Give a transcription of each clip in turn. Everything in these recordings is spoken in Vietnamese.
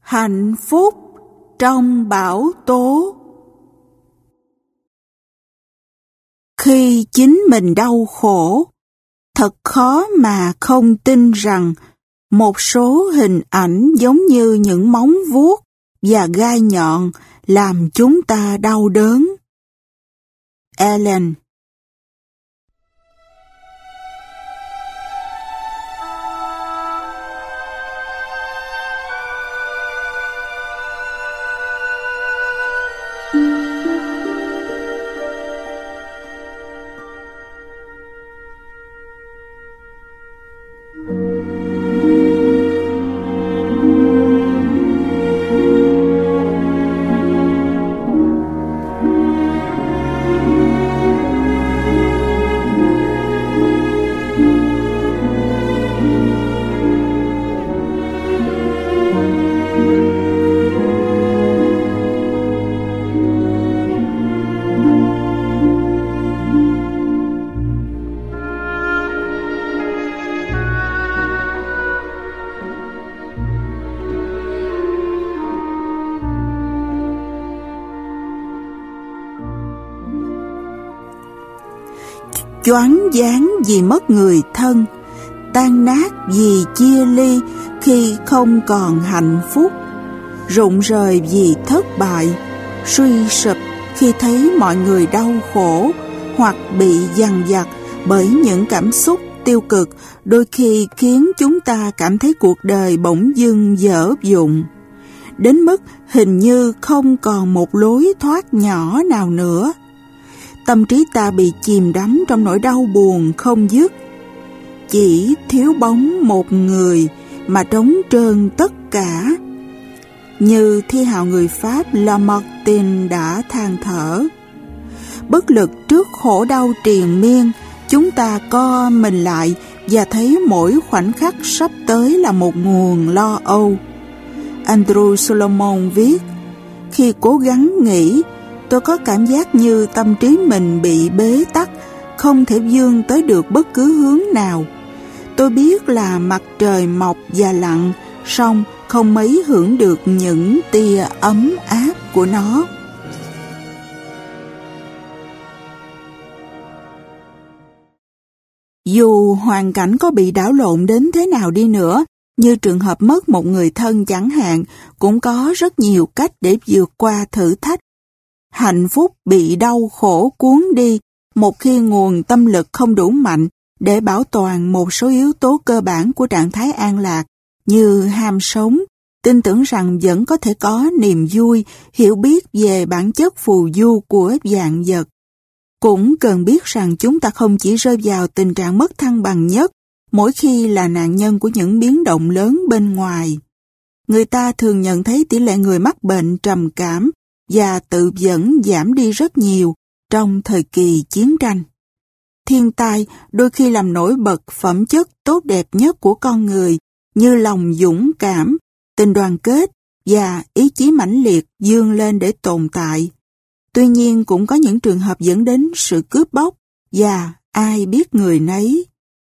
Hạnh phúc trong bão tố. Khi chính mình đau khổ, thật khó mà không tin rằng một số hình ảnh giống như những móng vuốt và gai nhọn làm chúng ta đau đớn. Ellen. Choáng váng vì mất người thân, tan nát vì chia ly khi không còn hạnh phúc, rụng rời vì thất bại, suy sụp khi thấy mọi người đau khổ hoặc bị dằn vặt bởi những cảm xúc tiêu cực đôi khi khiến chúng ta cảm thấy cuộc đời bỗng dưng dở dụng, đến mức hình như không còn một lối thoát nhỏ nào nữa. Tâm trí ta bị chìm đắm trong nỗi đau buồn không dứt. Chỉ thiếu bóng một người mà trống trơn tất cả. Như thi hào người Pháp Lamartine đã than thở. Bất lực trước khổ đau triền miên, chúng ta co mình lại và thấy mỗi khoảnh khắc sắp tới là một nguồn lo âu. Andrew Solomon viết, khi cố gắng nghĩ, tôi có cảm giác như tâm trí mình bị bế tắc, không thể vươn tới được bất cứ hướng nào. Tôi biết là mặt trời mọc và lặn, song không mấy hưởng được những tia ấm áp của nó. Dù hoàn cảnh có bị đảo lộn đến thế nào đi nữa, như trường hợp mất một người thân chẳng hạn, cũng có rất nhiều cách để vượt qua thử thách. Hạnh phúc bị đau khổ cuốn đi một khi nguồn tâm lực không đủ mạnh để bảo toàn một số yếu tố cơ bản của trạng thái an lạc như ham sống, tin tưởng rằng vẫn có thể có niềm vui, hiểu biết về bản chất phù du của vạn vật. Cũng cần biết rằng chúng ta không chỉ rơi vào tình trạng mất thăng bằng nhất mỗi khi là nạn nhân của những biến động lớn bên ngoài. Người ta thường nhận thấy tỷ lệ người mắc bệnh trầm cảm và tự dẫn giảm đi rất nhiều trong thời kỳ chiến tranh. Thiên tai đôi khi làm nổi bật phẩm chất tốt đẹp nhất của con người như lòng dũng cảm, tình đoàn kết và ý chí mãnh liệt vươn lên để tồn tại. Tuy nhiên cũng có những trường hợp dẫn đến sự cướp bóc và ai biết người nấy.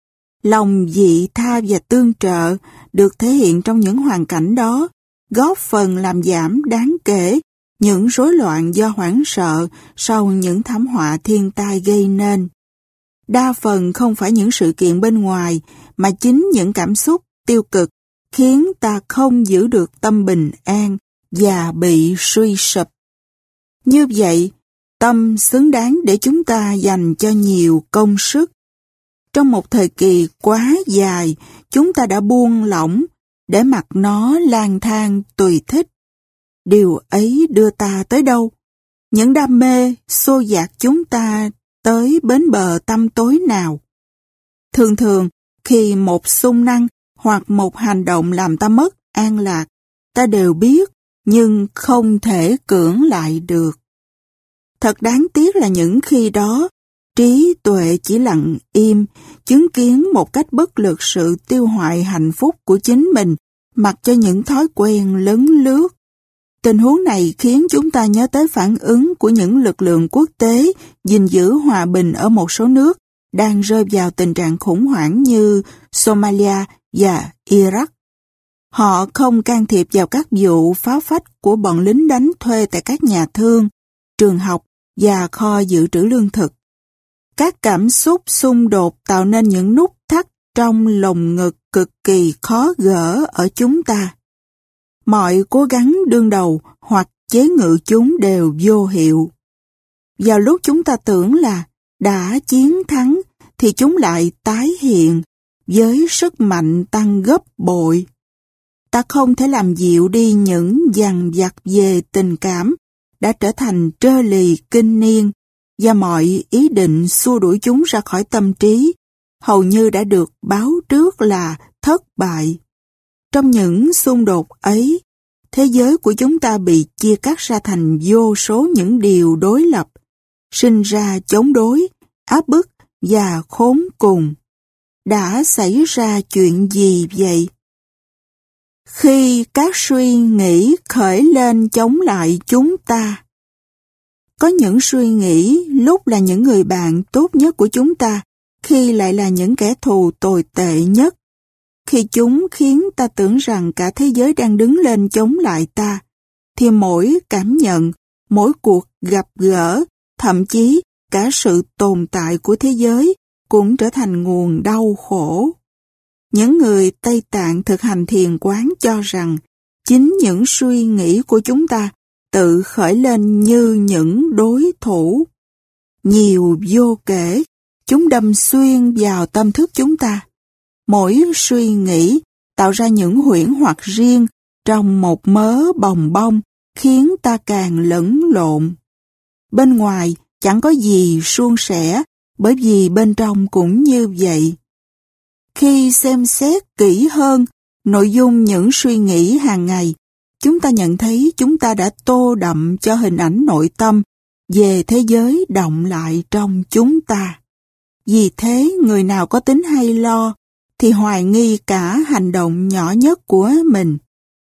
Lòng vị tha và tương trợ được thể hiện trong những hoàn cảnh đó, góp phần làm giảm đáng kể những rối loạn do hoảng sợ sau những thảm họa thiên tai gây nên. Đa phần không phải những sự kiện bên ngoài, mà chính những cảm xúc tiêu cực khiến ta không giữ được tâm bình an và bị suy sụp. Như vậy, tâm xứng đáng để chúng ta dành cho nhiều công sức. Trong một thời kỳ quá dài, chúng ta đã buông lỏng để mặc nó lang thang tùy thích. Điều ấy đưa ta tới đâu? Những đam mê xô dạt chúng ta tới bến bờ tăm tối nào? Thường thường, khi một xung năng hoặc một hành động làm ta mất an lạc, ta đều biết nhưng không thể cưỡng lại được. Thật đáng tiếc là những khi đó, trí tuệ chỉ lặng im, chứng kiến một cách bất lực sự tiêu hoại hạnh phúc của chính mình, mặc cho những thói quen lấn lướt. Tình huống này khiến chúng ta nhớ tới phản ứng của những lực lượng quốc tế gìn giữ hòa bình ở một số nước đang rơi vào tình trạng khủng hoảng như Somalia và Iraq. Họ không can thiệp vào các vụ phá phách của bọn lính đánh thuê tại các nhà thương, trường học và kho dự trữ lương thực. Các cảm xúc xung đột tạo nên những nút thắt trong lồng ngực cực kỳ khó gỡ ở chúng ta. Mọi cố gắng đương đầu hoặc chế ngự chúng đều vô hiệu. Vào lúc chúng ta tưởng là đã chiến thắng thì chúng lại tái hiện với sức mạnh tăng gấp bội. Ta không thể làm dịu đi những dằn vặt về tình cảm đã trở thành trơ lì kinh niên, và mọi ý định xua đuổi chúng ra khỏi tâm trí hầu như đã được báo trước là thất bại. Trong những xung đột ấy, thế giới của chúng ta bị chia cắt ra thành vô số những điều đối lập, sinh ra chống đối, áp bức và khốn cùng. Đã xảy ra chuyện gì vậy? Khi các suy nghĩ khởi lên chống lại chúng ta, có những suy nghĩ lúc là những người bạn tốt nhất của chúng ta, khi lại là những kẻ thù tồi tệ nhất. Khi chúng khiến ta tưởng rằng cả thế giới đang đứng lên chống lại ta, thì mỗi cảm nhận, mỗi cuộc gặp gỡ, thậm chí cả sự tồn tại của thế giới cũng trở thành nguồn đau khổ. Những người Tây Tạng thực hành thiền quán cho rằng chính những suy nghĩ của chúng ta tự khởi lên như những đối thủ. Nhiều vô kể, chúng đâm xuyên vào tâm thức chúng ta. Mỗi suy nghĩ tạo ra những huyễn hoặc riêng trong một mớ bòng bong, khiến ta càng lẫn lộn. Bên ngoài chẳng có gì suôn sẻ, bởi vì bên trong cũng như vậy. Khi xem xét kỹ hơn nội dung những suy nghĩ hàng ngày, chúng ta nhận thấy chúng ta đã tô đậm cho hình ảnh nội tâm về thế giới động lại trong chúng ta. Vì thế, người nào có tính hay lo thì hoài nghi cả hành động nhỏ nhất của mình.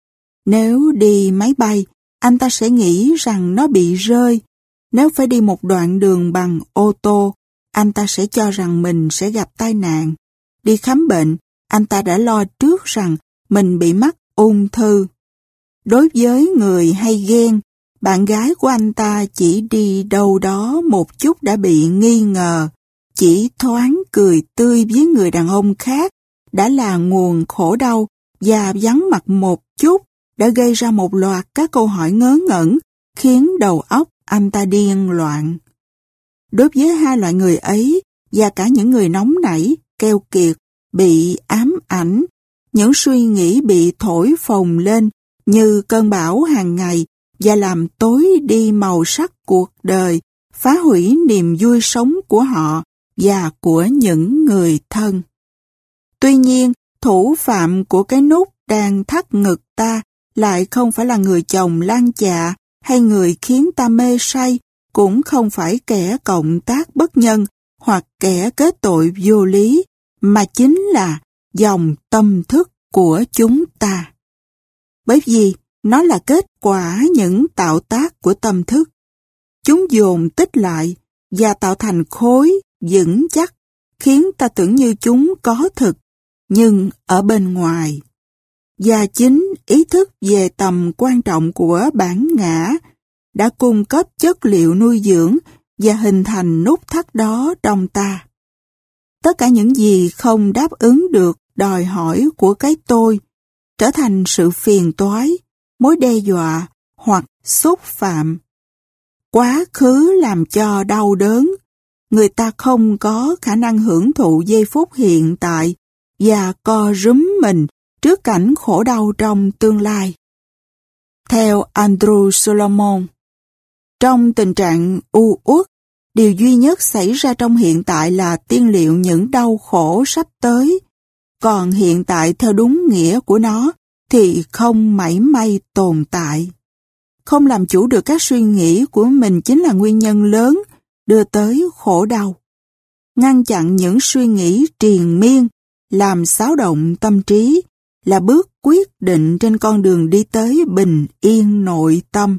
Nếu đi máy bay, anh ta sẽ nghĩ rằng nó bị rơi. Nếu phải đi một đoạn đường bằng ô tô, anh ta sẽ cho rằng mình sẽ gặp tai nạn. Đi khám bệnh, anh ta đã lo trước rằng mình bị mắc ung thư. Đối với người hay ghen, bạn gái của anh ta chỉ đi đâu đó một chút đã bị nghi ngờ. Chỉ thoáng cười tươi với người đàn ông khác đã là nguồn khổ đau, và vắng mặt một chút đã gây ra một loạt các câu hỏi ngớ ngẩn, khiến đầu óc anh ta điên loạn. Đối với hai loại người ấy, và cả những người nóng nảy, keo kiệt, bị ám ảnh, những suy nghĩ bị thổi phồng lên như cơn bão hàng ngày và làm tối đi màu sắc cuộc đời, phá hủy niềm vui sống của họ và của những người thân. Tuy nhiên, thủ phạm của cái nút đang thắt ngực ta lại không phải là người chồng lang chạ hay người khiến ta mê say, cũng không phải kẻ cộng tác bất nhân hoặc kẻ kết tội vô lý, mà chính là dòng tâm thức của chúng ta. Bởi vì nó là kết quả những tạo tác của tâm thức. Chúng dồn tích lại và tạo thành khối vững chắc, khiến ta tưởng như chúng có thực, nhưng ở bên ngoài. Và chính ý thức về tầm quan trọng của bản ngã đã cung cấp chất liệu nuôi dưỡng và hình thành nút thắt đó trong ta. Tất cả những gì không đáp ứng được đòi hỏi của cái tôi trở thành sự phiền toái, mối đe dọa hoặc xúc phạm. Quá khứ làm cho đau đớn, người ta không có khả năng hưởng thụ giây phút hiện tại và co rúm mình trước cảnh khổ đau trong tương lai. Theo Andrew Solomon, trong tình trạng u uất, điều duy nhất xảy ra trong hiện tại là tiên liệu những đau khổ sắp tới, còn hiện tại theo đúng nghĩa của nó thì không mảy may tồn tại. Không làm chủ được các suy nghĩ của mình chính là nguyên nhân lớn đưa tới khổ đau. Ngăn chặn những suy nghĩ triền miên, làm xáo động tâm trí là bước quyết định trên con đường đi tới bình yên nội tâm.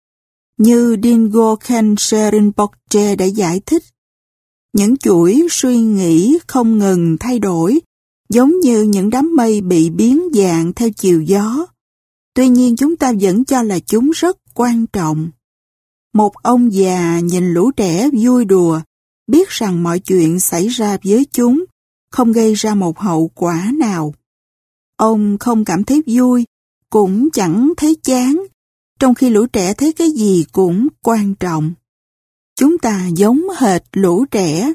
Như Dingo Khyentse Rinpoche đã giải thích, những chuỗi suy nghĩ không ngừng thay đổi giống như những đám mây bị biến dạng theo chiều gió. Tuy nhiên chúng ta vẫn cho là chúng rất quan trọng. Một ông già nhìn lũ trẻ vui đùa, biết rằng mọi chuyện xảy ra với chúng không gây ra một hậu quả nào. Ông không cảm thấy vui, cũng chẳng thấy chán, trong khi lũ trẻ thấy cái gì cũng quan trọng. Chúng ta giống hệt lũ trẻ.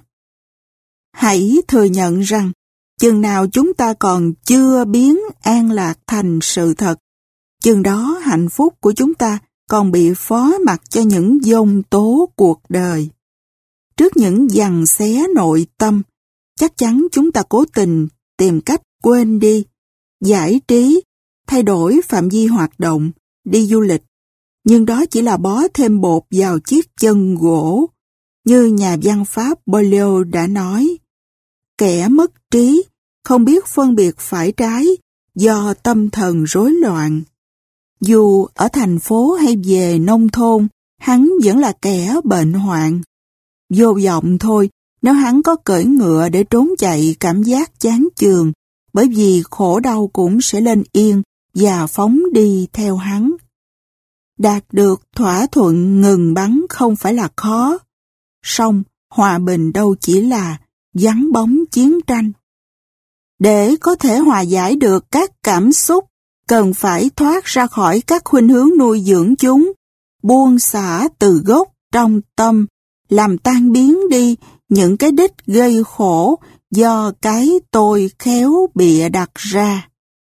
Hãy thừa nhận rằng, chừng nào chúng ta còn chưa biến an lạc thành sự thật, chừng đó hạnh phúc của chúng ta còn bị phó mặc cho những dông tố cuộc đời. Trước những giằng xé nội tâm, chắc chắn chúng ta cố tình tìm cách quên đi, giải trí, thay đổi phạm vi hoạt động, đi du lịch. Nhưng đó chỉ là bó thêm bột vào chiếc chân gỗ. Như nhà văn Pháp Boileau đã nói, kẻ mất trí, không biết phân biệt phải trái do tâm thần rối loạn. Dù ở thành phố hay về nông thôn, hắn vẫn là kẻ bệnh hoạn. Vô vọng thôi, nếu hắn có cưỡi ngựa để trốn chạy cảm giác chán chường, bởi vì khổ đau cũng sẽ lên yên và phóng đi theo hắn. Đạt được thỏa thuận ngừng bắn không phải là khó, song hòa bình đâu chỉ là vắng bóng chiến tranh. Để có thể hòa giải được các cảm xúc, cần phải thoát ra khỏi các khuynh hướng nuôi dưỡng chúng, buông xả từ gốc trong tâm, làm tan biến đi những cái đích gây khổ do cái tôi khéo bịa đặt ra.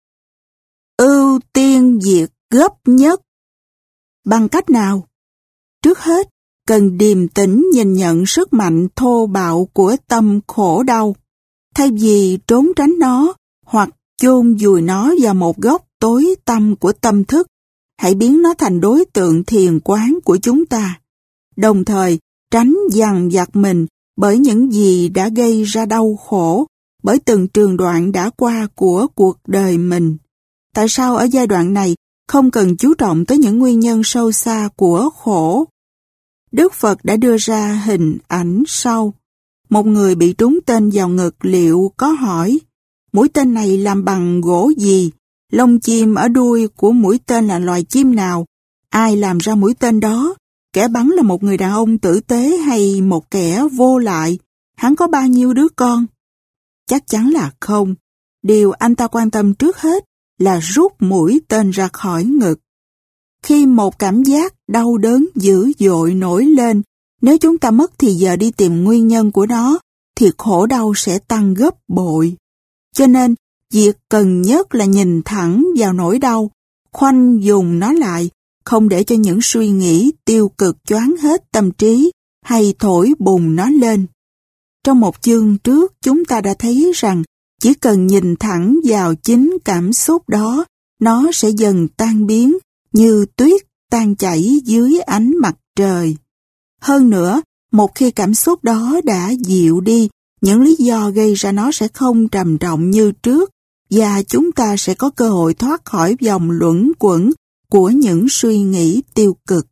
Ưu tiên việc gấp nhất. Bằng cách nào? Trước hết, cần điềm tĩnh nhìn nhận sức mạnh thô bạo của tâm khổ đau. Thay vì trốn tránh nó hoặc chôn vùi nó vào một góc tối tăm của tâm thức, hãy biến nó thành đối tượng thiền quán của chúng ta. Đồng thời, tránh dằn vặt mình bởi những gì đã gây ra đau khổ, bởi từng trường đoạn đã qua của cuộc đời mình. Tại sao ở giai đoạn này không cần chú trọng tới những nguyên nhân sâu xa của khổ? Đức Phật đã đưa ra hình ảnh sau. Một người bị trúng tên vào ngực liệu có hỏi, mũi tên này làm bằng gỗ gì? Lông chim ở đuôi của mũi tên là loài chim nào? Ai làm ra mũi tên đó? Kẻ bắn là một người đàn ông tử tế hay một kẻ vô lại? Hắn có bao nhiêu đứa con? Chắc chắn là không. Điều anh ta quan tâm trước hết là rút mũi tên ra khỏi ngực. Khi một cảm giác đau đớn dữ dội nổi lên, nếu chúng ta mất thì giờ đi tìm nguyên nhân của nó, thì khổ đau sẽ tăng gấp bội. Cho nên, việc cần nhất là nhìn thẳng vào nỗi đau, khoanh vùng nó lại, không để cho những suy nghĩ tiêu cực choáng hết tâm trí hay thổi bùng nó lên. Trong một chương trước, chúng ta đã thấy rằng chỉ cần nhìn thẳng vào chính cảm xúc đó, nó sẽ dần tan biến như tuyết tan chảy dưới ánh mặt trời. Hơn nữa, một khi cảm xúc đó đã dịu đi, những lý do gây ra nó sẽ không trầm trọng như trước và chúng ta sẽ có cơ hội thoát khỏi vòng luẩn quẩn của những suy nghĩ tiêu cực.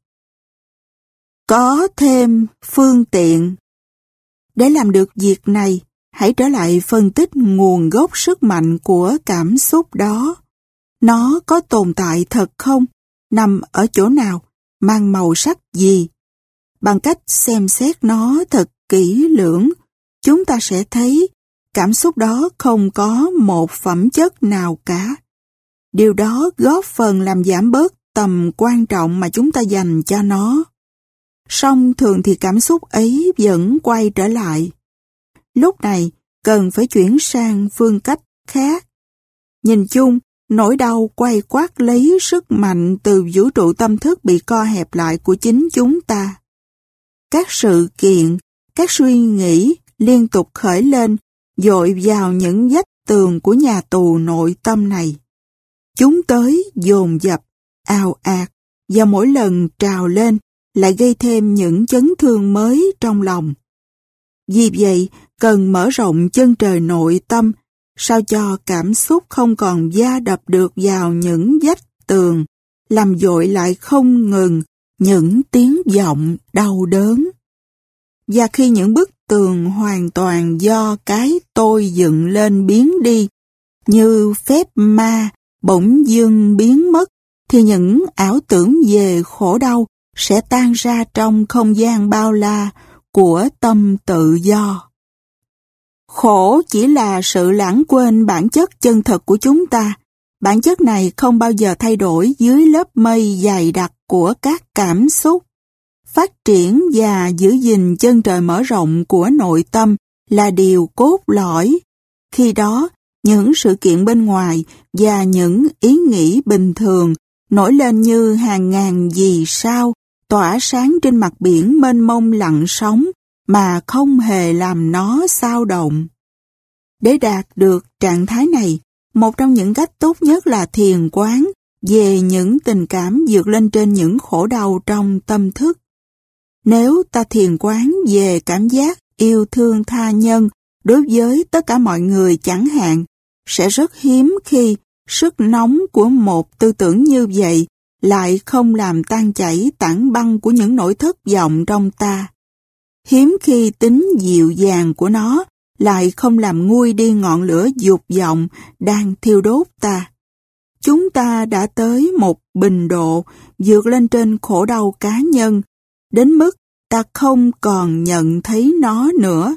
Có thêm phương tiện. Để làm được việc này, hãy trở lại phân tích nguồn gốc sức mạnh của cảm xúc đó. Nó có tồn tại thật không? Nằm ở chỗ nào? Mang màu sắc gì? Bằng cách xem xét nó thật kỹ lưỡng, chúng ta sẽ thấy cảm xúc đó không có một phẩm chất nào cả. Điều đó góp phần làm giảm bớt tầm quan trọng mà chúng ta dành cho nó. Song thường thì cảm xúc ấy vẫn quay trở lại. Lúc này, cần phải chuyển sang phương cách khác. Nhìn chung, nỗi đau quay quát lấy sức mạnh từ vũ trụ tâm thức bị co hẹp lại của chính chúng ta. Các sự kiện, các suy nghĩ liên tục khởi lên, dội vào những vách tường của nhà tù nội tâm này. Chúng tới dồn dập, ào ạt, và mỗi lần trào lên lại gây thêm những chấn thương mới trong lòng. Vì vậy, cần mở rộng chân trời nội tâm, sao cho cảm xúc không còn va đập được vào những vách tường, làm dội lại không ngừng những tiếng vọng đau đớn. Và khi những bức tường hoàn toàn do cái tôi dựng lên biến đi, như phép ma bỗng dưng biến mất, thì những ảo tưởng về khổ đau sẽ tan ra trong không gian bao la của tâm tự do. Khổ chỉ là sự lãng quên bản chất chân thực của chúng ta. Bản chất này không bao giờ thay đổi dưới lớp mây dày đặc của các cảm xúc. Phát triển và giữ gìn chân trời mở rộng của nội tâm là điều cốt lõi. Khi đó, những sự kiện bên ngoài và những ý nghĩ bình thường nổi lên như hàng ngàn vì sao tỏa sáng trên mặt biển mênh mông lặng sóng mà không hề làm nó xao động. Để đạt được trạng thái này, một trong những cách tốt nhất là thiền quán về những tình cảm vượt lên trên những khổ đau trong tâm thức. Nếu ta thiền quán về cảm giác yêu thương tha nhân đối với tất cả mọi người chẳng hạn, sẽ rất hiếm khi sức nóng của một tư tưởng như vậy lại không làm tan chảy tảng băng của những nỗi thất vọng trong ta. Hiếm khi tính dịu dàng của nó lại không làm nguôi đi ngọn lửa dục vọng đang thiêu đốt ta. Chúng ta đã tới một bình độ vượt lên trên khổ đau cá nhân, đến mức ta không còn nhận thấy nó nữa.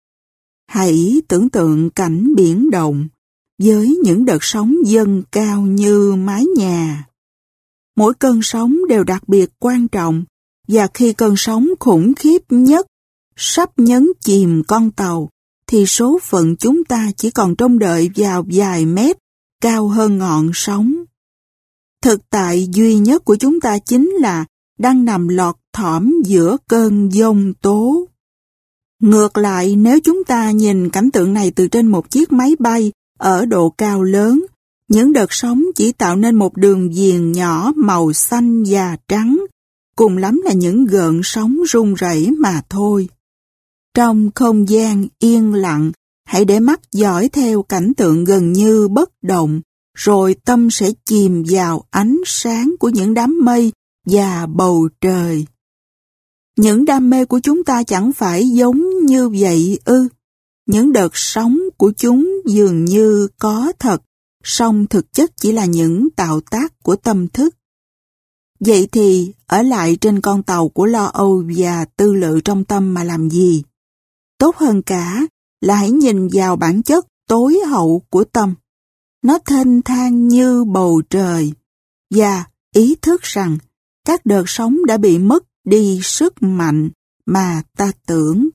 Hãy tưởng tượng cảnh biển động, với những đợt sóng dâng cao như mái nhà. Mỗi cơn sóng đều đặc biệt quan trọng, và khi cơn sóng khủng khiếp nhất sắp nhấn chìm con tàu, thì số phận chúng ta chỉ còn trông đợi vào vài mét cao hơn ngọn sóng. Thực tại duy nhất của chúng ta chính là đang nằm lọt thỏm giữa cơn giông tố. Ngược lại, nếu chúng ta nhìn cảnh tượng này từ trên một chiếc máy bay ở độ cao lớn, những đợt sóng chỉ tạo nên một đường viền nhỏ màu xanh và trắng, cùng lắm là những gợn sóng rung rẩy mà thôi. Trong không gian yên lặng, hãy để mắt dõi theo cảnh tượng gần như bất động, rồi tâm sẽ chìm vào ánh sáng của những đám mây và bầu trời. Những đam mê của chúng ta chẳng phải giống như vậy ư? Những đợt sóng của chúng dường như có thật, song thực chất chỉ là những tạo tác của tâm thức. Vậy thì ở lại trên con tàu của lo âu và tư lự trong tâm mà làm gì? Tốt hơn cả là hãy nhìn vào bản chất tối hậu của tâm. Nó thênh thang như bầu trời, và ý thức rằng các đợt sóng đã bị mất đi sức mạnh mà ta tưởng.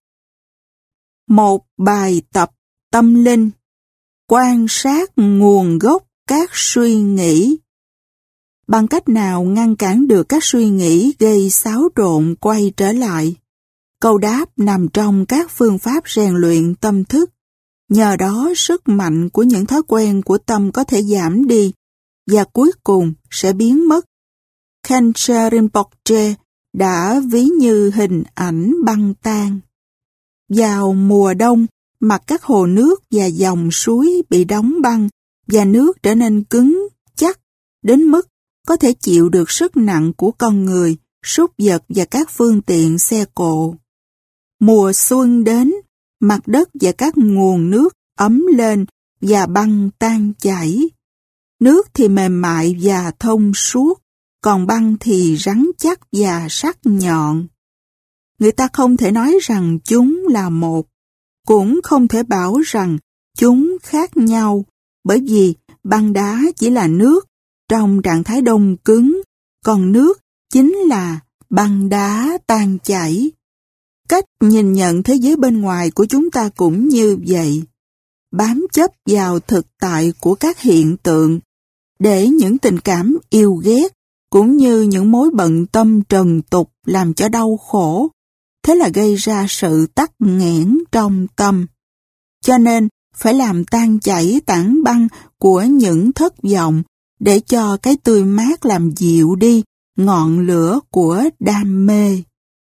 Một bài tập tâm linh, quan sát nguồn gốc các suy nghĩ. Bằng cách nào ngăn cản được các suy nghĩ gây xáo trộn quay trở lại? Câu đáp nằm trong các phương pháp rèn luyện tâm thức. Nhờ đó sức mạnh của những thói quen của tâm có thể giảm đi và cuối cùng sẽ biến mất. Khenche Rinpoche đã ví như hình ảnh băng tan. Vào mùa đông, mặt các hồ nước và dòng suối bị đóng băng và nước trở nên cứng, chắc, đến mức có thể chịu được sức nặng của con người, súc vật và các phương tiện xe cộ. Mùa xuân đến, mặt đất và các nguồn nước ấm lên và băng tan chảy. Nước thì mềm mại và thông suốt, còn băng thì rắn chắc và sắc nhọn. Người ta không thể nói rằng chúng là một, cũng không thể bảo rằng chúng khác nhau, bởi vì băng đá chỉ là nước trong trạng thái đông cứng, còn nước chính là băng đá tan chảy. Cách nhìn nhận thế giới bên ngoài của chúng ta cũng như vậy, bám chấp vào thực tại của các hiện tượng, để những tình cảm yêu ghét cũng như những mối bận tâm trần tục làm cho đau khổ, thế là gây ra sự tắc nghẽn trong tâm. Cho nên phải làm tan chảy tảng băng của những thất vọng để cho cái tươi mát làm dịu đi ngọn lửa của đam mê.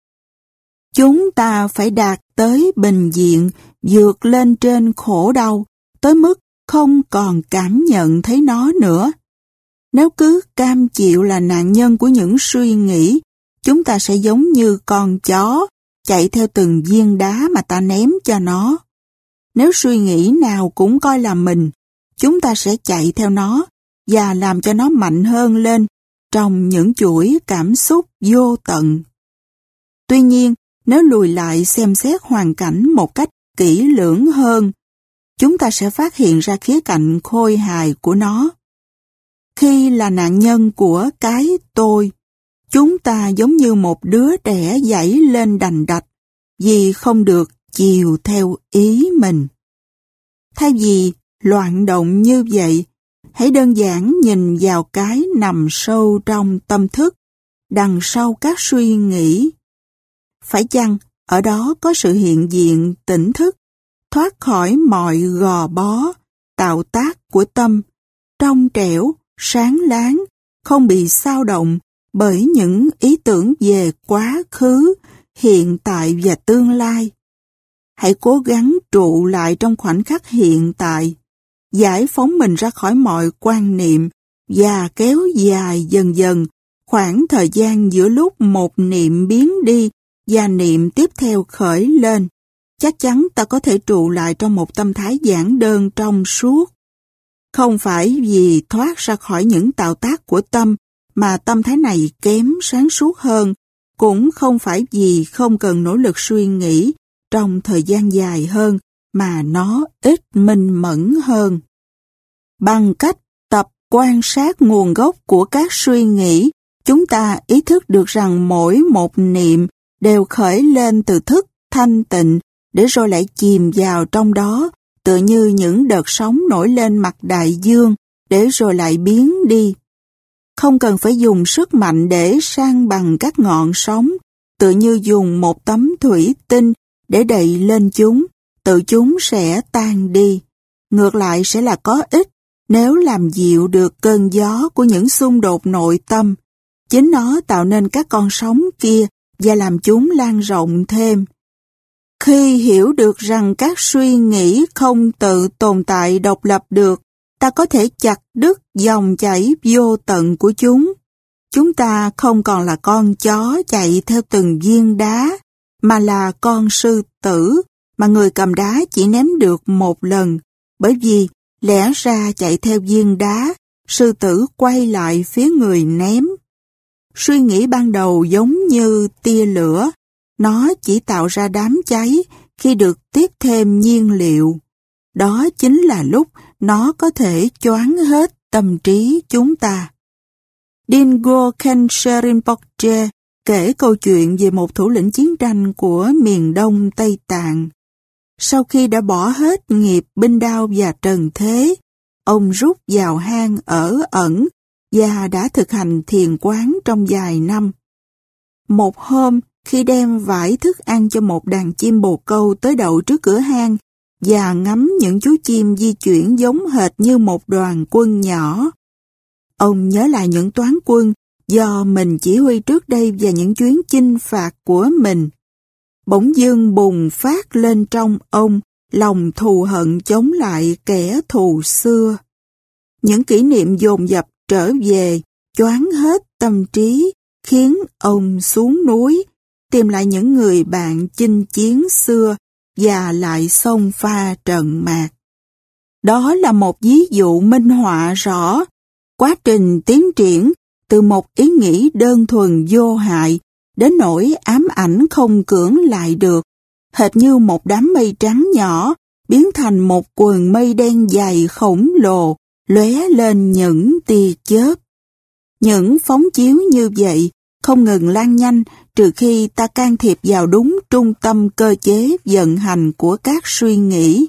Chúng ta phải đạt tới bình diện, vượt lên trên khổ đau, tới mức không còn cảm nhận thấy nó nữa. Nếu cứ cam chịu là nạn nhân của những suy nghĩ, chúng ta sẽ giống như con chó, chạy theo từng viên đá mà ta ném cho nó. Nếu suy nghĩ nào cũng coi là mình, chúng ta sẽ chạy theo nó và làm cho nó mạnh hơn lên trong những chuỗi cảm xúc vô tận. Tuy nhiên, nếu lùi lại xem xét hoàn cảnh một cách kỹ lưỡng hơn, chúng ta sẽ phát hiện ra khía cạnh khôi hài của nó. Khi là nạn nhân của cái tôi, chúng ta giống như một đứa trẻ giãy lên đành đạch vì không được chiều theo ý mình. Thay vì loạn động như vậy, hãy đơn giản nhìn vào cái nằm sâu trong tâm thức, đằng sau các suy nghĩ. Phải chăng ở đó có sự hiện diện tỉnh thức, thoát khỏi mọi gò bó, tạo tác của tâm, trong trẻo, sáng láng, không bị xao động bởi những ý tưởng về quá khứ, hiện tại và tương lai. Hãy cố gắng trụ lại trong khoảnh khắc hiện tại, giải phóng mình ra khỏi mọi quan niệm và kéo dài dần dần khoảng thời gian giữa lúc một niệm biến đi và niệm tiếp theo khởi lên. Chắc chắn ta có thể trụ lại trong một tâm thái giản đơn trong suốt. Không phải vì thoát ra khỏi những tạo tác của tâm mà tâm thái này kém sáng suốt hơn, cũng không phải vì không cần nỗ lực suy nghĩ trong thời gian dài hơn mà nó ít minh mẫn hơn. Bằng cách tập quan sát nguồn gốc của các suy nghĩ, chúng ta ý thức được rằng mỗi một niệm đều khởi lên từ thức thanh tịnh để rồi lại chìm vào trong đó, tựa như những đợt sóng nổi lên mặt đại dương để rồi lại biến đi. Không cần phải dùng sức mạnh để san bằng các ngọn sóng, tựa như dùng một tấm thủy tinh để đậy lên chúng, tự chúng sẽ tan đi. Ngược lại sẽ là có ích nếu làm dịu được cơn gió của những xung đột nội tâm. Chính nó tạo nên các con sóng kia và làm chúng lan rộng thêm. Khi hiểu được rằng các suy nghĩ không tự tồn tại độc lập được, ta có thể chặt đứt dòng chảy vô tận của chúng. Chúng ta không còn là con chó chạy theo từng viên đá, mà là con sư tử mà người cầm đá chỉ ném được một lần, bởi vì lẽ ra chạy theo viên đá, sư tử quay lại phía người ném. Suy nghĩ ban đầu giống như tia lửa, nó chỉ tạo ra đám cháy khi được tiếp thêm nhiên liệu. Đó chính là lúc nó có thể choáng hết tâm trí chúng ta. Dingo Khyentse Rinpoche kể câu chuyện về một thủ lĩnh chiến tranh của miền đông Tây Tạng. Sau khi đã bỏ hết nghiệp binh đao và trần thế, ông rút vào hang ở ẩn và đã thực hành thiền quán trong vài năm. Một hôm, khi đem vải thức ăn cho một đàn chim bồ câu tới đậu trước cửa hang và ngắm những chú chim di chuyển giống hệt như một đoàn quân nhỏ, ông nhớ lại những toán quân do mình chỉ huy trước đây và những chuyến chinh phạt của mình. Bỗng dưng bùng phát lên trong ông lòng thù hận chống lại kẻ thù xưa. Những kỷ niệm dồn dập trở về, choáng hết tâm trí, khiến ông xuống núi, tìm lại những người bạn chinh chiến xưa và lại xông pha trận mạc. Đó là một ví dụ minh họa rõ quá trình tiến triển từ một ý nghĩ đơn thuần vô hại đến nỗi ám ảnh không cưỡng lại được, hệt như một đám mây trắng nhỏ biến thành một quần mây đen dày khổng lồ lóe lên những tia chớp. Những phóng chiếu như vậy không ngừng lan nhanh trừ khi ta can thiệp vào đúng trung tâm cơ chế vận hành của các suy nghĩ.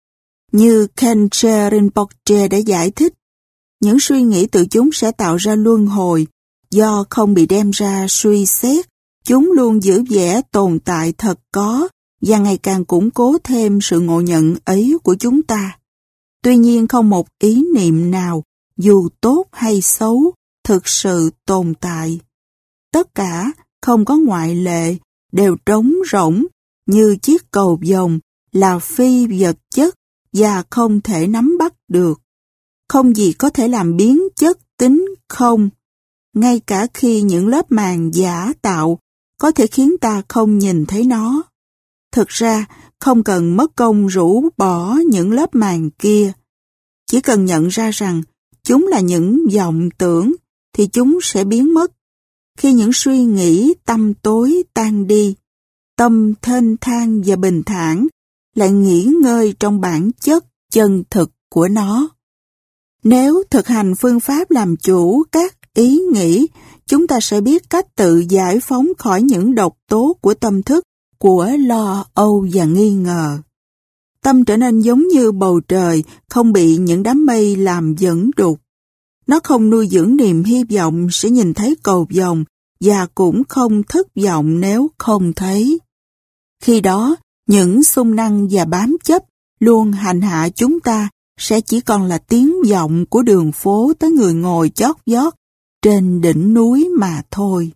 Như Khyentse Rinpoche đã giải thích, những suy nghĩ tự chúng sẽ tạo ra luân hồi, do không bị đem ra suy xét, chúng luôn giữ vẻ tồn tại thật có và ngày càng củng cố thêm sự ngộ nhận ấy của chúng ta. Tuy nhiên không một ý niệm nào, dù tốt hay xấu, thực sự tồn tại. Tất cả, không có ngoại lệ, đều trống rỗng, như chiếc cầu vồng, là phi vật chất và không thể nắm bắt được. Không gì có thể làm biến chất tính không. Ngay cả khi những lớp màng giả tạo có thể khiến ta không nhìn thấy nó. Thực ra, không cần mất công rũ bỏ những lớp màng kia. Chỉ cần nhận ra rằng chúng là những vọng tưởng thì chúng sẽ biến mất. Khi những suy nghĩ tăm tối tan đi, tâm thênh thang và bình thản lại nghỉ ngơi trong bản chất chân thực của nó. Nếu thực hành phương pháp làm chủ các ý nghĩ, chúng ta sẽ biết cách tự giải phóng khỏi những độc tố của tâm thức, của lo âu và nghi ngờ. Tâm trở nên giống như bầu trời, không bị những đám mây làm dẫn đục. Nó không nuôi dưỡng niềm hy vọng sẽ nhìn thấy cầu vồng và cũng không thất vọng nếu không thấy. Khi đó, những xung năng và bám chấp luôn hành hạ chúng ta sẽ chỉ còn là tiếng vọng của đường phố tới người ngồi chót vót trên đỉnh núi mà thôi.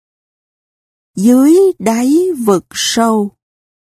Dưới đáy vực sâu.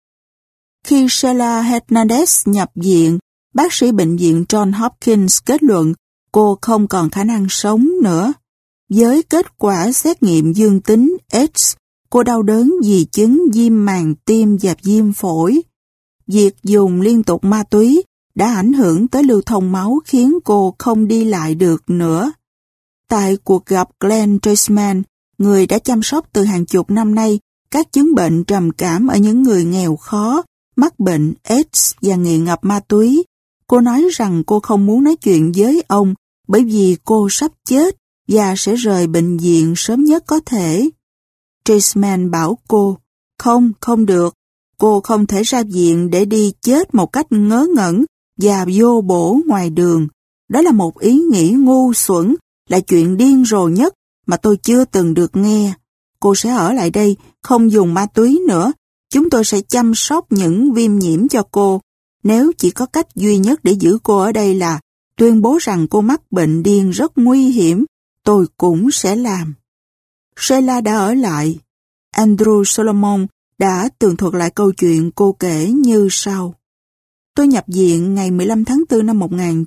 Khi Sheila Hernandez nhập viện, bác sĩ bệnh viện John Hopkins kết luận cô không còn khả năng sống nữa. Với kết quả xét nghiệm dương tính AIDS, cô đau đớn vì chứng viêm màng tim và viêm phổi. Việc dùng liên tục ma túy đã ảnh hưởng tới lưu thông máu khiến cô không đi lại được nữa. Tại cuộc gặp Glenn Traceman, người đã chăm sóc từ hàng chục năm nay các chứng bệnh trầm cảm ở những người nghèo khó, mắc bệnh AIDS và nghiện ngập ma túy, cô nói rằng cô không muốn nói chuyện với ông bởi vì cô sắp chết và sẽ rời bệnh viện sớm nhất có thể. Traceman bảo cô, không được, cô không thể ra viện để đi chết một cách ngớ ngẩn và vô bổ ngoài đường. Đó là một ý nghĩ ngu xuẩn, là chuyện điên rồ nhất mà tôi chưa từng được nghe. Cô sẽ ở lại đây, không dùng ma túy nữa. Chúng tôi sẽ chăm sóc những viêm nhiễm cho cô. Nếu chỉ có cách duy nhất để giữ cô ở đây là tuyên bố rằng cô mắc bệnh điên rất nguy hiểm, tôi cũng sẽ làm. Sheila đã ở lại. Andrew Solomon đã tường thuật lại câu chuyện cô kể như sau. Tôi nhập viện ngày 15 tháng 4 năm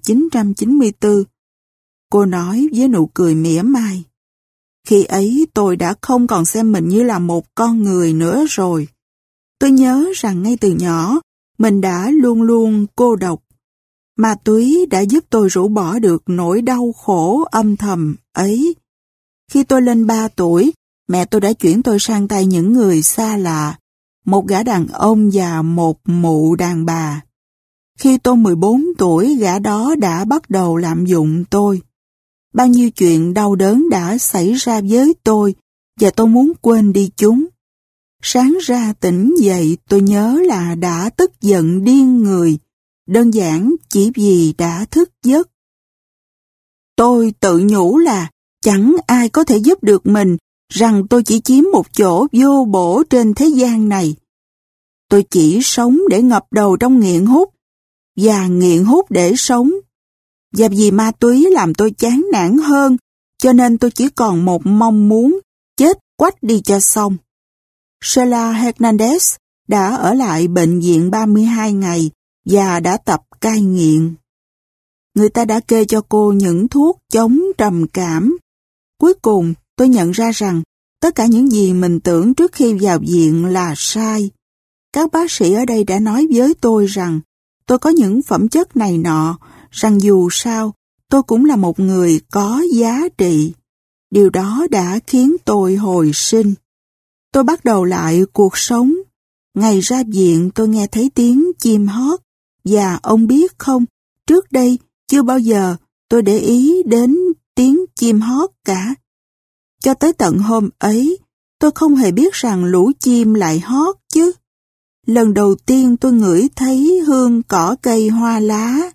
1994. Cô nói với nụ cười mỉa mai. Khi ấy tôi đã không còn xem mình như là một con người nữa rồi. Tôi nhớ rằng ngay từ nhỏ, mình đã luôn luôn cô độc. Ma túy đã giúp tôi rũ bỏ được nỗi đau khổ âm thầm ấy. Khi tôi lên 3 tuổi, mẹ tôi đã chuyển tôi sang tay những người xa lạ, một gã đàn ông và một mụ đàn bà. Khi tôi 14 tuổi, gã đó đã bắt đầu lạm dụng tôi. Bao nhiêu chuyện đau đớn đã xảy ra với tôi và tôi muốn quên đi chúng. Sáng ra tỉnh dậy tôi nhớ là đã tức giận điên người, đơn giản chỉ vì đã thức giấc. Tôi tự nhủ là chẳng ai có thể giúp được mình, rằng tôi chỉ chiếm một chỗ vô bổ trên thế gian này. Tôi chỉ sống để ngập đầu trong nghiện hút, và nghiện hút để sống. Và vì ma túy làm tôi chán nản hơn, cho nên tôi chỉ còn một mong muốn, chết quách đi cho xong. Sheila Hernandez đã ở lại bệnh viện 32 ngày và đã tập cai nghiện. Người ta đã kê cho cô những thuốc chống trầm cảm. Cuối cùng, tôi nhận ra rằng tất cả những gì mình tưởng trước khi vào viện là sai. Các bác sĩ ở đây đã nói với tôi rằng tôi có những phẩm chất này nọ, rằng dù sao, tôi cũng là một người có giá trị. Điều đó đã khiến tôi hồi sinh. Tôi bắt đầu lại cuộc sống. Ngày ra viện tôi nghe thấy tiếng chim hót, và ông biết không, trước đây chưa bao giờ tôi để ý đến tiếng chim hót cả. Cho tới tận hôm ấy, tôi không hề biết rằng lũ chim lại hót chứ. Lần đầu tiên tôi ngửi thấy hương cỏ cây hoa lá,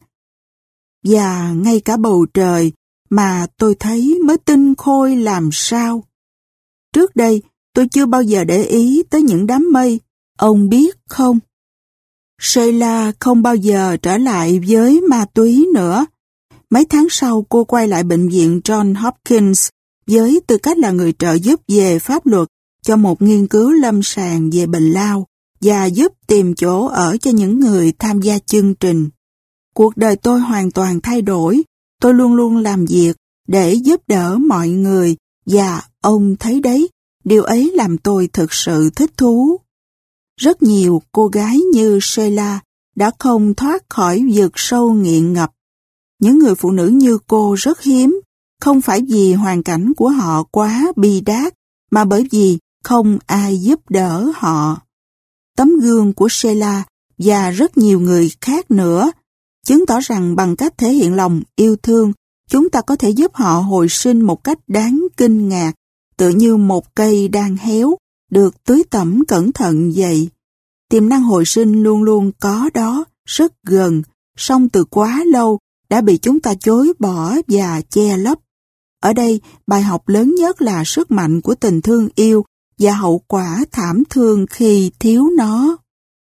và ngay cả bầu trời mà tôi thấy mới tinh khôi làm sao. Trước đây, tôi chưa bao giờ để ý tới những đám mây, ông biết không? Sheila không bao giờ trở lại với ma túy nữa. Mấy tháng sau cô quay lại bệnh viện John Hopkins với tư cách là người trợ giúp về pháp luật cho một nghiên cứu lâm sàng về bệnh lao và giúp tìm chỗ ở cho những người tham gia chương trình. Cuộc đời tôi hoàn toàn thay đổi. Tôi luôn luôn làm việc để giúp đỡ mọi người, và ông thấy đấy, Điều ấy làm tôi thực sự thích thú. Rất nhiều cô gái như Sheila đã không thoát khỏi vực sâu nghiện ngập. Những người phụ nữ như cô rất hiếm, không phải vì hoàn cảnh của họ quá bi đát, mà bởi vì không ai giúp đỡ họ. Tấm gương của Sheila và rất nhiều người khác nữa chứng tỏ rằng bằng cách thể hiện lòng yêu thương, chúng ta có thể giúp họ hồi sinh một cách đáng kinh ngạc, tựa như một cây đang héo, được tưới tẩm cẩn thận vậy. Tiềm năng hồi sinh luôn luôn có đó, rất gần, song từ quá lâu đã bị chúng ta chối bỏ và che lấp. Ở đây, bài học lớn nhất là sức mạnh của tình thương yêu và hậu quả thảm thương khi thiếu nó.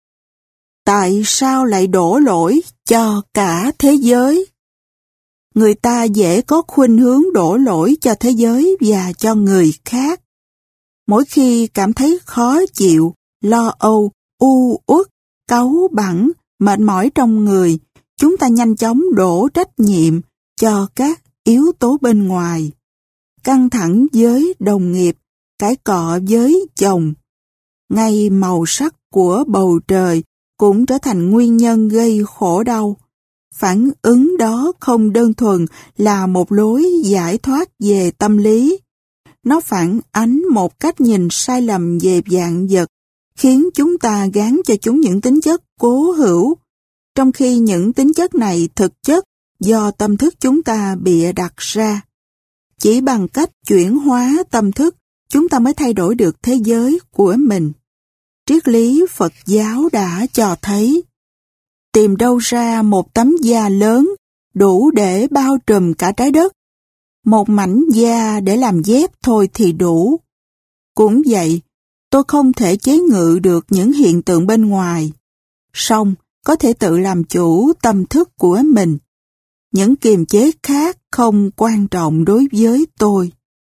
Tại sao lại đổ lỗi cho cả thế giới? Người ta dễ có khuynh hướng đổ lỗi cho thế giới và cho người khác. Mỗi khi cảm thấy khó chịu, lo âu, u uất, cáu bẳn, mệt mỏi trong người, chúng ta nhanh chóng đổ trách nhiệm cho các yếu tố bên ngoài. Căng thẳng với đồng nghiệp, cãi cọ với chồng. Ngay màu sắc của bầu trời cũng trở thành nguyên nhân gây khổ đau. Phản ứng đó không đơn thuần là một lối giải thoát về tâm lý. Nó phản ánh một cách nhìn sai lầm về vạn vật, khiến chúng ta gán cho chúng những tính chất cố hữu, trong khi những tính chất này thực chất do tâm thức chúng ta bịa đặt ra. Chỉ bằng cách chuyển hóa tâm thức, chúng ta mới thay đổi được thế giới của mình. Triết lý Phật giáo đã cho thấy, tìm đâu ra một tấm da lớn đủ để bao trùm cả trái đất. Một mảnh da để làm dép thôi thì đủ. Cũng vậy, tôi không thể chế ngự được những hiện tượng bên ngoài, song có thể tự làm chủ tâm thức của mình. Những kiềm chế khác không quan trọng đối với tôi.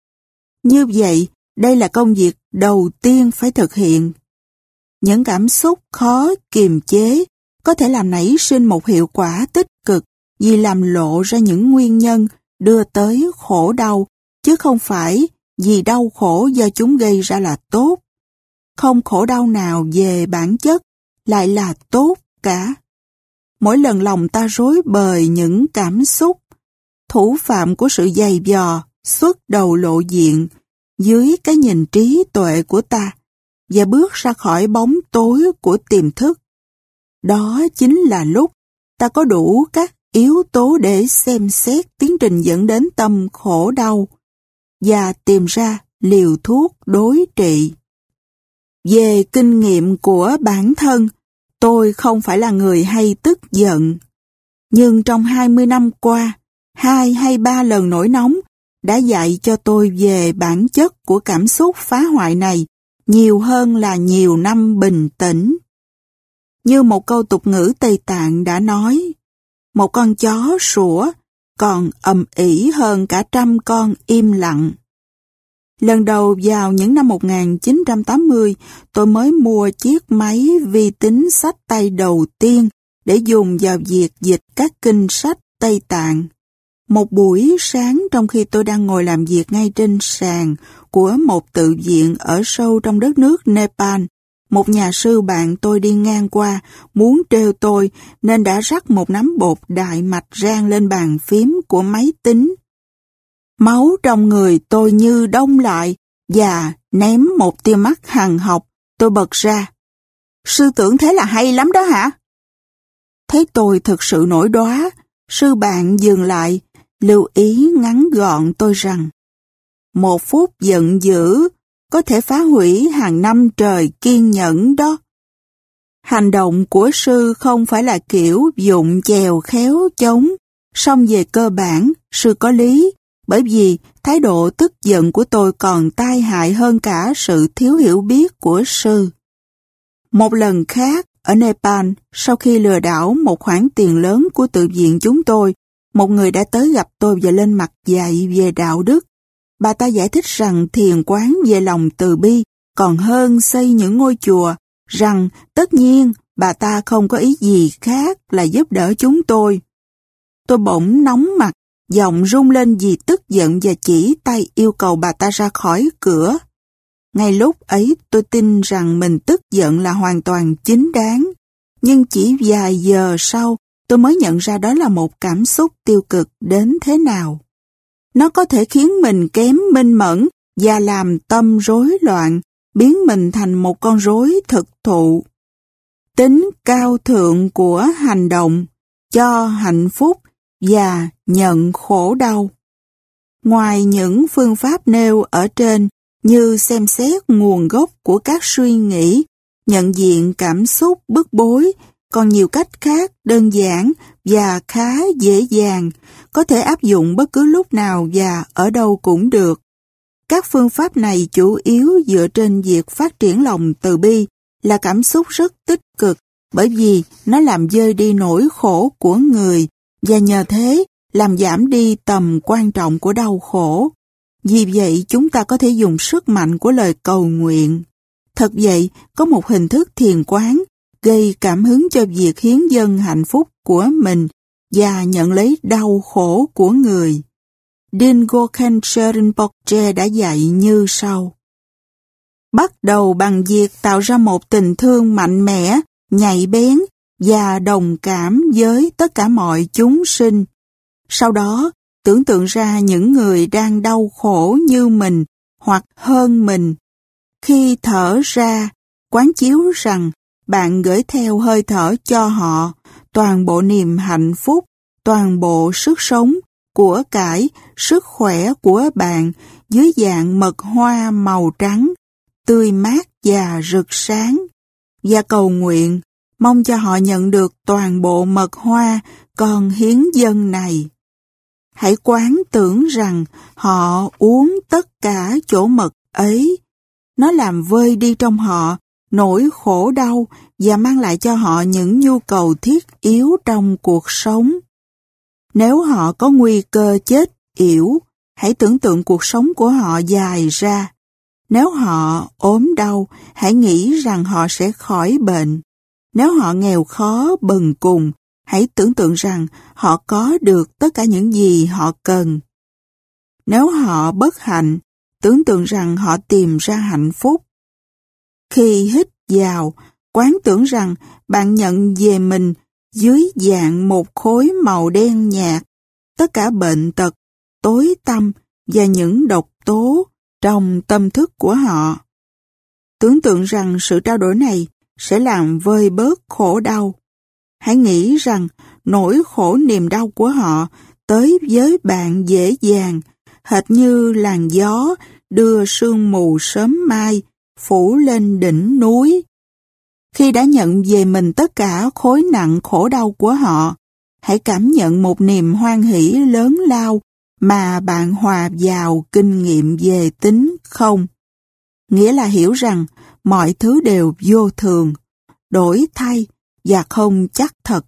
Như vậy, đây là công việc đầu tiên phải thực hiện. Những cảm xúc khó kiềm chế có thể làm nảy sinh một hiệu quả tích cực vì làm lộ ra những nguyên nhân đưa tới khổ đau, chứ không phải vì đau khổ do chúng gây ra là tốt. Không khổ đau nào về bản chất lại là tốt cả. Mỗi lần lòng ta rối bời những cảm xúc, thủ phạm của sự dày vò xuất đầu lộ diện dưới cái nhìn trí tuệ của ta và bước ra khỏi bóng tối của tiềm thức. Đó chính là lúc ta có đủ các yếu tố để xem xét tiến trình dẫn đến tâm khổ đau và tìm ra liều thuốc đối trị. Về kinh nghiệm của bản thân, tôi không phải là người hay tức giận. Nhưng trong 20 năm qua, 2 hay 3 lần nổi nóng đã dạy cho tôi về bản chất của cảm xúc phá hoại này nhiều hơn là nhiều năm bình tĩnh. Như một câu tục ngữ Tây Tạng đã nói, một con chó sủa còn ầm ĩ hơn cả 100 con im lặng. Lần đầu vào những năm 1980, tôi mới mua chiếc máy vi tính sách tay đầu tiên để dùng vào việc dịch các kinh sách Tây Tạng. Một buổi sáng trong khi tôi đang ngồi làm việc ngay trên sàn của một tự viện ở sâu trong đất nước Nepal, một nhà sư bạn tôi đi ngang qua muốn trêu tôi nên đã rắc một nắm bột đại mạch rang lên bàn phím của máy tính. Máu trong người tôi như đông lại và ném một tia mắt hằn học, tôi bật ra. Sư tưởng thế là hay lắm đó hả? Thấy tôi thực sự nổi đoá, sư bạn dừng lại, lưu ý ngắn gọn tôi rằng 1 phút giận dữ có thể phá hủy hàng năm trời kiên nhẫn đó. Hành động của sư không phải là kiểu dụng chèo khéo chống, song về cơ bản, sư có lý, bởi vì thái độ tức giận của tôi còn tai hại hơn cả sự thiếu hiểu biết của sư. Một lần khác, ở Nepal, sau khi lừa đảo một khoản tiền lớn của tự viện chúng tôi, một người đã tới gặp tôi và lên mặt dạy về đạo đức. Bà ta giải thích rằng thiền quán về lòng từ bi còn hơn xây những ngôi chùa, rằng tất nhiên bà ta không có ý gì khác là giúp đỡ chúng tôi. Tôi bỗng nóng mặt, giọng rung lên vì tức giận và chỉ tay yêu cầu bà ta ra khỏi cửa. Ngay lúc ấy tôi tin rằng mình tức giận là hoàn toàn chính đáng, nhưng chỉ vài giờ sau tôi mới nhận ra đó là một cảm xúc tiêu cực đến thế nào. Nó có thể khiến mình kém minh mẫn và làm tâm rối loạn, biến mình thành một con rối thực thụ. Tính cao thượng của hành động, cho hạnh phúc và nhận khổ đau. Ngoài những phương pháp nêu ở trên như xem xét nguồn gốc của các suy nghĩ, nhận diện cảm xúc bức bối, còn nhiều cách khác đơn giản và khá dễ dàng, có thể áp dụng bất cứ lúc nào và ở đâu cũng được. Các phương pháp này chủ yếu dựa trên việc phát triển lòng từ bi, là cảm xúc rất tích cực, bởi vì nó làm vơi đi nỗi khổ của người và nhờ thế làm giảm đi tầm quan trọng của đau khổ. Vì vậy chúng ta có thể dùng sức mạnh của lời cầu nguyện. Thật vậy, có một hình thức thiền quán gây cảm hứng cho việc hiến dâng hạnh phúc của mình và nhận lấy đau khổ của người. Dingo Khenchen Rinpoche đã dạy như sau. Bắt đầu bằng việc tạo ra một tình thương mạnh mẽ, nhạy bén và đồng cảm với tất cả mọi chúng sinh. Sau đó, tưởng tượng ra những người đang đau khổ như mình hoặc hơn mình. Khi thở ra, quán chiếu rằng bạn gửi theo hơi thở cho họ toàn bộ niềm hạnh phúc, toàn bộ sức sống, của cải, sức khỏe của bạn dưới dạng mật hoa màu trắng, tươi mát và rực sáng, và cầu nguyện, mong cho họ nhận được toàn bộ mật hoa còn hiến dâng này. Hãy quán tưởng rằng họ uống tất cả chỗ mật ấy. Nó làm vơi đi trong họ nỗi khổ đau và mang lại cho họ những nhu cầu thiết yếu trong cuộc sống. Nếu họ có nguy cơ chết yểu, hãy tưởng tượng cuộc sống của họ dài ra. Nếu họ ốm đau, hãy nghĩ rằng họ sẽ khỏi bệnh. Nếu họ nghèo khó, bần cùng, hãy tưởng tượng rằng họ có được tất cả những gì họ cần. Nếu họ bất hạnh, tưởng tượng rằng họ tìm ra hạnh phúc. Khi hít vào, quán tưởng rằng bạn nhận về mình dưới dạng một khối màu đen nhạt, tất cả bệnh tật, tối tăm và những độc tố trong tâm thức của họ. Tưởng tượng rằng sự trao đổi này sẽ làm vơi bớt khổ đau. Hãy nghĩ rằng nỗi khổ niềm đau của họ tới với bạn dễ dàng, hệt như làn gió đưa sương mù sớm mai phủ lên đỉnh núi. Khi đã nhận về mình tất cả khối nặng khổ đau của họ, hãy cảm nhận một niềm hoan hỷ lớn lao mà bạn hòa vào kinh nghiệm về tính không. Nghĩa là hiểu rằng mọi thứ đều vô thường, đổi thay và không chắc thật.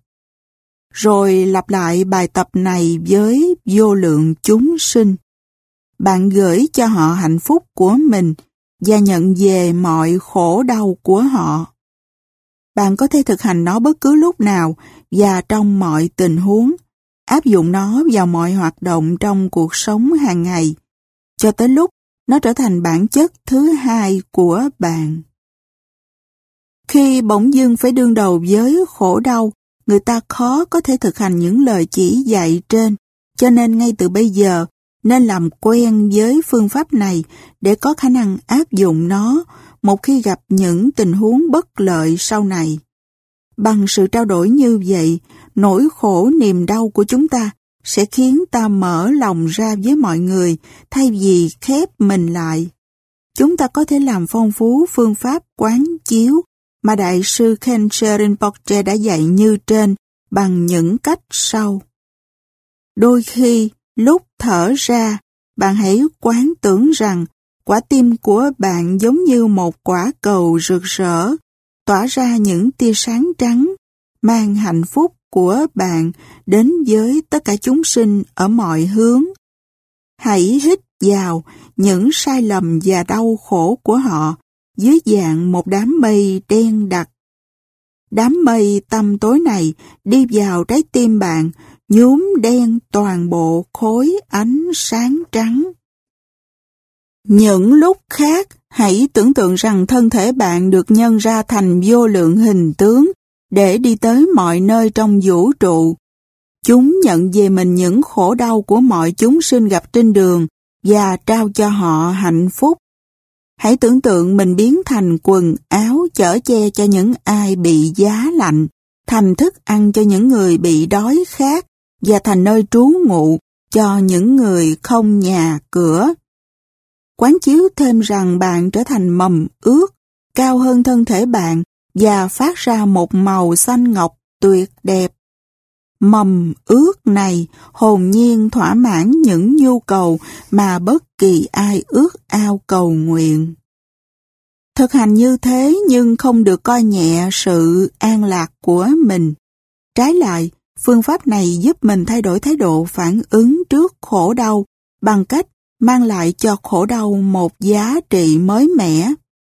Rồi lặp lại bài tập này với vô lượng chúng sinh. Bạn gửi cho họ hạnh phúc của mình và nhận về mọi khổ đau của họ. Bạn có thể thực hành nó bất cứ lúc nào và trong mọi tình huống, áp dụng nó vào mọi hoạt động trong cuộc sống hàng ngày, cho tới lúc nó trở thành bản chất thứ hai của bạn. Khi bỗng dưng phải đương đầu với khổ đau, người ta khó có thể thực hành những lời chỉ dạy trên, cho nên ngay từ bây giờ nên làm quen với phương pháp này để có khả năng áp dụng nó một khi gặp những tình huống bất lợi sau này. Bằng sự trao đổi như vậy, nỗi khổ niềm đau của chúng ta sẽ khiến ta mở lòng ra với mọi người thay vì khép mình lại. Chúng ta có thể làm phong phú phương pháp quán chiếu mà Đại sư Khenchen Rinpoche đã dạy như trên bằng những cách sau. Đôi khi, lúc thở ra, bạn hãy quán tưởng rằng quả tim của bạn giống như một quả cầu rực rỡ, tỏa ra những tia sáng trắng, mang hạnh phúc của bạn đến với tất cả chúng sinh ở mọi hướng. Hãy hít vào những sai lầm và đau khổ của họ dưới dạng một đám mây đen đặc. Đám mây tăm tối này đi vào trái tim bạn, nhuốm đen toàn bộ khối ánh sáng trắng. Những lúc khác, hãy tưởng tượng rằng thân thể bạn được nhân ra thành vô lượng hình tướng để đi tới mọi nơi trong vũ trụ. Chúng nhận về mình những khổ đau của mọi chúng sinh gặp trên đường và trao cho họ hạnh phúc. Hãy tưởng tượng mình biến thành quần áo chở che cho những ai bị giá lạnh, thành thức ăn cho những người bị đói khát và thành nơi trú ngụ cho những người không nhà cửa. Quán chiếu thêm rằng bạn trở thành mầm ước, cao hơn thân thể bạn và phát ra một màu xanh ngọc tuyệt đẹp. Mầm ước này hồn nhiên thỏa mãn những nhu cầu mà bất kỳ ai ước ao cầu nguyện. Thực hành như thế nhưng không được coi nhẹ sự an lạc của mình. Trái lại, phương pháp này giúp mình thay đổi thái độ phản ứng trước khổ đau bằng cách mang lại cho khổ đau một giá trị mới mẻ.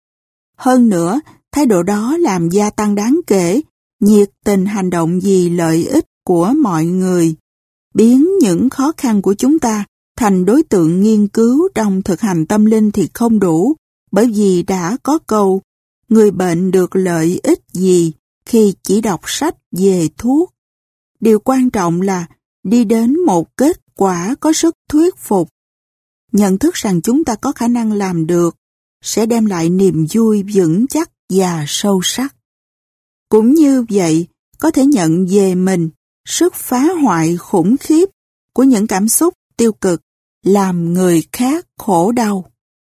Hơn nữa, thái độ đó làm gia tăng đáng kể nhiệt tình hành động vì lợi ích của mọi người, biến những khó khăn của chúng ta thành đối tượng nghiên cứu trong thực hành tâm linh thì không đủ, bởi vì đã có câu, người bệnh được lợi ích gì khi chỉ đọc sách về thuốc. Điều quan trọng là đi đến một kết quả có sức thuyết phục. Nhận thức rằng chúng ta có khả năng làm được sẽ đem lại niềm vui vững chắc và sâu sắc. Cũng như vậy, có thể nhận về mình sức phá hoại khủng khiếp của những cảm xúc tiêu cực làm người khác khổ đau.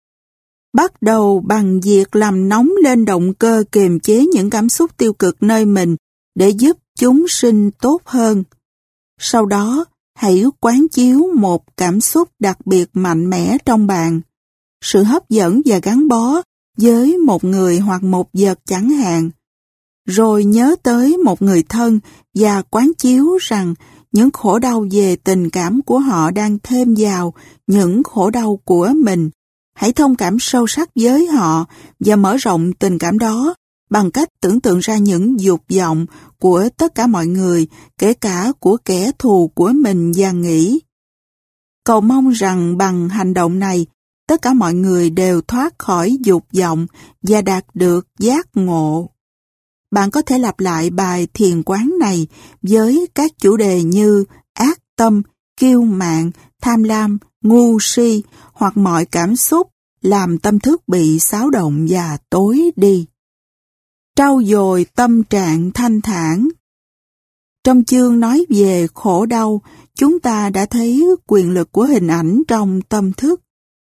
Bắt đầu bằng việc làm nóng lên động cơ kiềm chế những cảm xúc tiêu cực nơi mình để giúp chúng sinh tốt hơn. Sau đó, hãy quán chiếu một cảm xúc đặc biệt mạnh mẽ trong bạn, sự hấp dẫn và gắn bó với một người hoặc một vật chẳng hạn. Rồi nhớ tới một người thân và quán chiếu rằng những khổ đau về tình cảm của họ đang thêm vào những khổ đau của mình. Hãy thông cảm sâu sắc với họ và mở rộng tình cảm đó bằng cách tưởng tượng ra những dục vọng của tất cả mọi người, kể cả của kẻ thù của mình và nghĩ. Cầu mong rằng bằng hành động này, tất cả mọi người đều thoát khỏi dục vọng và đạt được giác ngộ. Bạn có thể lặp lại bài thiền quán này với các chủ đề như ác tâm, kiêu mạn, tham lam, ngu si hoặc mọi cảm xúc làm tâm thức bị xáo động và tối đi. Trau dồi tâm trạng thanh thản. Trong chương nói về khổ đau, chúng ta đã thấy quyền lực của hình ảnh trong tâm thức.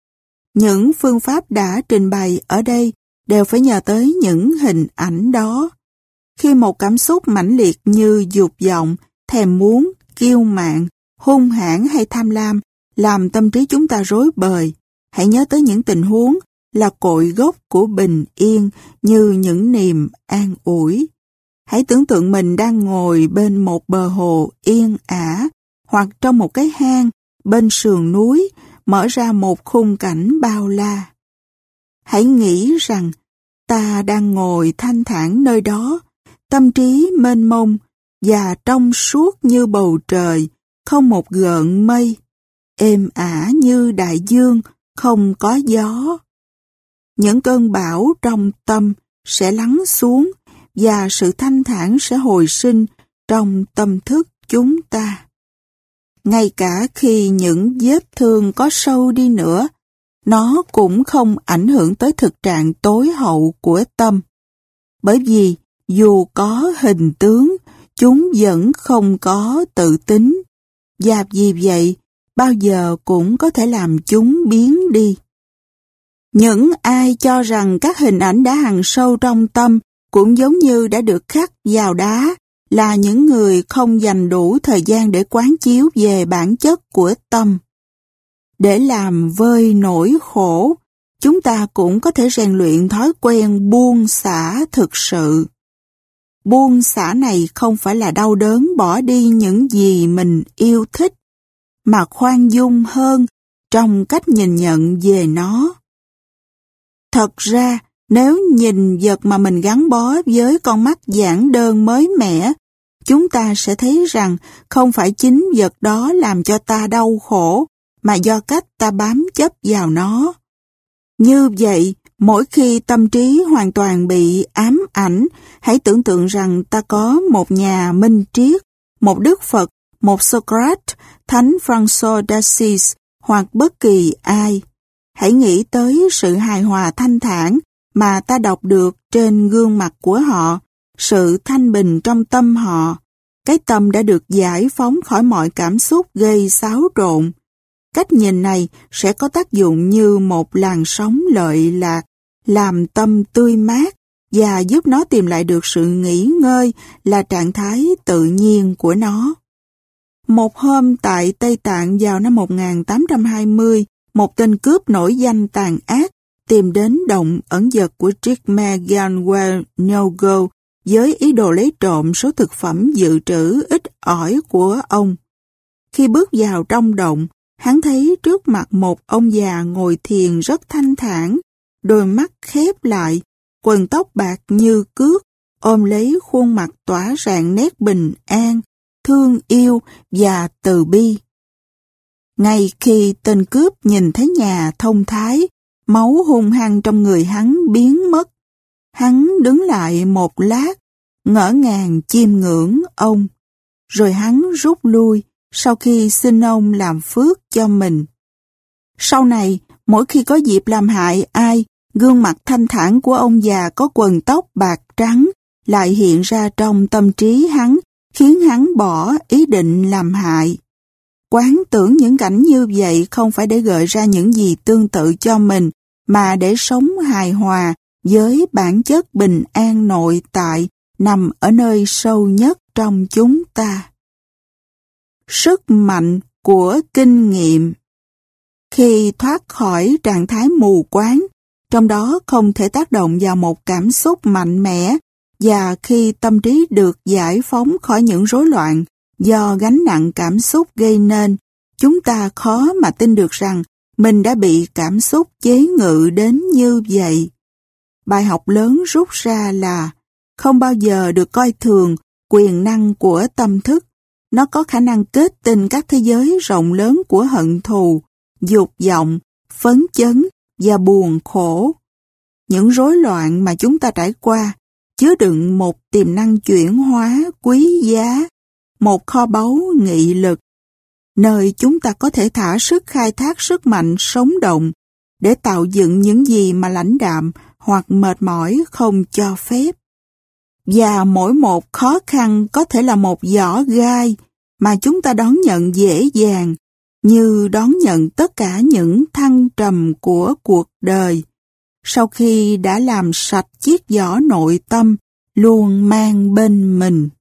Những phương pháp đã trình bày ở đây đều phải nhờ tới những hình ảnh đó. Khi một cảm xúc mãnh liệt như dục vọng, thèm muốn, kiêu mạn, hung hãn hay tham lam làm tâm trí chúng ta rối bời, hãy nhớ tới những tình huống là cội gốc của bình yên như những niềm an ủi. Hãy tưởng tượng mình đang ngồi bên một bờ hồ yên ả hoặc trong một cái hang bên sườn núi mở ra một khung cảnh bao la. Hãy nghĩ rằng ta đang ngồi thanh thản nơi đó, tâm trí mênh mông và trong suốt như bầu trời, không một gợn mây, êm ả như đại dương, không có gió. Những cơn bão trong tâm sẽ lắng xuống và sự thanh thản sẽ hồi sinh trong tâm thức chúng ta. Ngay cả khi những vết thương có sâu đi nữa, nó cũng không ảnh hưởng tới thực trạng tối hậu của tâm. Bởi vì dù có hình tướng, chúng vẫn không có tự tính, và vì vậy bao giờ cũng có thể làm chúng biến đi. Những ai cho rằng các hình ảnh đã hằn sâu trong tâm cũng giống như đã được khắc vào đá là những người không dành đủ thời gian để quán chiếu về bản chất của tâm. Để làm vơi nỗi khổ, chúng ta cũng có thể rèn luyện thói quen buông xả thực sự. Buông xả này không phải là đau đớn bỏ đi những gì mình yêu thích, mà khoan dung hơn trong cách nhìn nhận về nó. Thật ra, nếu nhìn vật mà mình gắn bó với con mắt giản đơn mới mẻ, chúng ta sẽ thấy rằng không phải chính vật đó làm cho ta đau khổ, mà do cách ta bám chấp vào nó. Như vậy, mỗi khi tâm trí hoàn toàn bị ám ảnh, hãy tưởng tượng rằng ta có một nhà minh triết, một Đức Phật, một Socrates, Thánh François d'Assise hoặc bất kỳ ai. Hãy nghĩ tới sự hài hòa thanh thản mà ta đọc được trên gương mặt của họ, sự thanh bình trong tâm họ. Cái tâm đã được giải phóng khỏi mọi cảm xúc gây xáo trộn. Cách nhìn này sẽ có tác dụng như một làn sóng lợi lạc, làm tâm tươi mát và giúp nó tìm lại được sự nghỉ ngơi là trạng thái tự nhiên của nó. Một hôm tại Tây Tạng vào năm 1820, một tên cướp nổi danh tàn ác tìm đến động ẩn dật của Trikmaganwal Nogo với ý đồ lấy trộm số thực phẩm dự trữ ít ỏi của ông. Khi bước vào trong động, hắn thấy trước mặt một ông già ngồi thiền rất thanh thản, đôi mắt khép lại, quần tóc bạc như cước, ôm lấy khuôn mặt tỏa rạng nét bình an, thương yêu và từ bi. Ngay khi tên cướp nhìn thấy nhà thông thái, máu hung hăng trong người hắn biến mất. Hắn đứng lại một lát, ngỡ ngàng chiêm ngưỡng ông, rồi hắn rút lui sau khi xin ông làm phước cho mình. Sau này, mỗi khi có dịp làm hại ai, gương mặt thanh thản của ông già có quần tóc bạc trắng lại hiện ra trong tâm trí hắn, khiến hắn bỏ ý định làm hại. Quán tưởng những cảnh như vậy không phải để gợi ra những gì tương tự cho mình, mà để sống hài hòa với bản chất bình an nội tại nằm ở nơi sâu nhất trong chúng ta. Sức mạnh của kinh nghiệm. Khi thoát khỏi trạng thái mù quáng, trong đó không thể tác động vào một cảm xúc mạnh mẽ, và khi tâm trí được giải phóng khỏi những rối loạn do gánh nặng cảm xúc gây nên, chúng ta khó mà tin được rằng mình đã bị cảm xúc chế ngự đến như vậy. Bài học lớn rút ra là không bao giờ được coi thường quyền năng của tâm thức. Nó có khả năng kết tinh các thế giới rộng lớn của hận thù, dục vọng, phấn chấn và buồn khổ. Những rối loạn mà chúng ta trải qua chứa đựng một tiềm năng chuyển hóa quý giá, một kho báu nghị lực, nơi chúng ta có thể thả sức khai thác sức mạnh sống động để tạo dựng những gì mà lãnh đạm hoặc mệt mỏi không cho phép. Và mỗi một khó khăn có thể là một giỏ gai mà chúng ta đón nhận dễ dàng, như đón nhận tất cả những thăng trầm của cuộc đời, sau khi đã làm sạch chiếc giỏ nội tâm luôn mang bên mình.